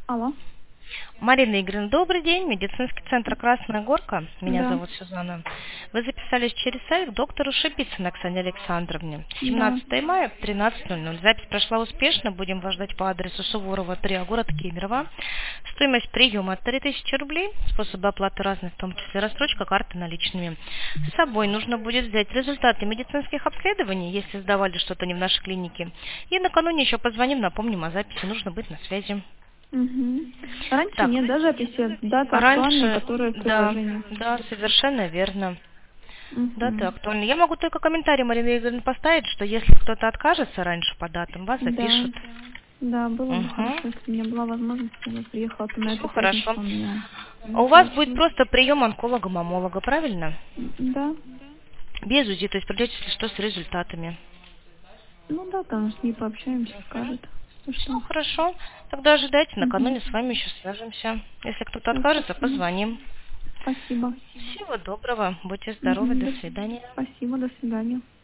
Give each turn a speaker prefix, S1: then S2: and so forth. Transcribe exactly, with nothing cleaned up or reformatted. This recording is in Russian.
S1: Алло.
S2: Марина Игоревна, добрый день. Медицинский центр Красная Горка. Меня
S1: Да,
S2: зовут Сюзанна. Вы записались через сайт к доктору Шипицыной Оксане Александровне.
S1: да.
S2: семнадцатое мая, тринадцать ноль ноль. Запись прошла успешно. Будем вас ждать по адресу Суворова, три, город Кемерово. Стоимость приема три тысячи рублей. Способы оплаты разные, в том числе рассрочка, карты наличными. С собой нужно будет взять результаты медицинских обследований, если сдавали что-то не в нашей клинике. И накануне еще позвоним, напомним о записи. Нужно быть на связи.
S1: Угу. Раньше
S2: Так,
S1: нет, да, записи, дата актуальная,
S2: раньше,
S1: которая в
S2: да,
S1: приложении.
S2: да, совершенно верно. Дата
S1: Угу.
S2: актуальна. Я могу только комментарий, Марина Игоревна, поставить, что если кто-то откажется раньше по датам, вас
S1: Да,
S2: запишут.
S1: да, было бы
S2: Угу.
S1: хорошо, если у меня была возможность, я бы приехала, то на эту
S2: Все
S1: пятницу
S2: хорошо.
S1: у меня
S2: А
S1: не
S2: у вас будет
S1: получилось.
S2: просто прием онколога-мамолога, правильно?
S1: Да,
S2: Без УЗИ, то есть придете, если что, с результатами.
S1: ну да, там с ней пообщаемся, скажет, что
S2: Все
S1: что.
S2: хорошо. Тогда ожидайте,
S1: Угу.
S2: накануне с вами еще свяжемся. Если кто-то
S1: Все,
S2: откажется,
S1: спасибо.
S2: позвоним.
S1: Спасибо.
S2: Всего доброго, будьте здоровы,
S1: Угу.
S2: до
S1: До...
S2: свидания.
S1: Спасибо, до свидания.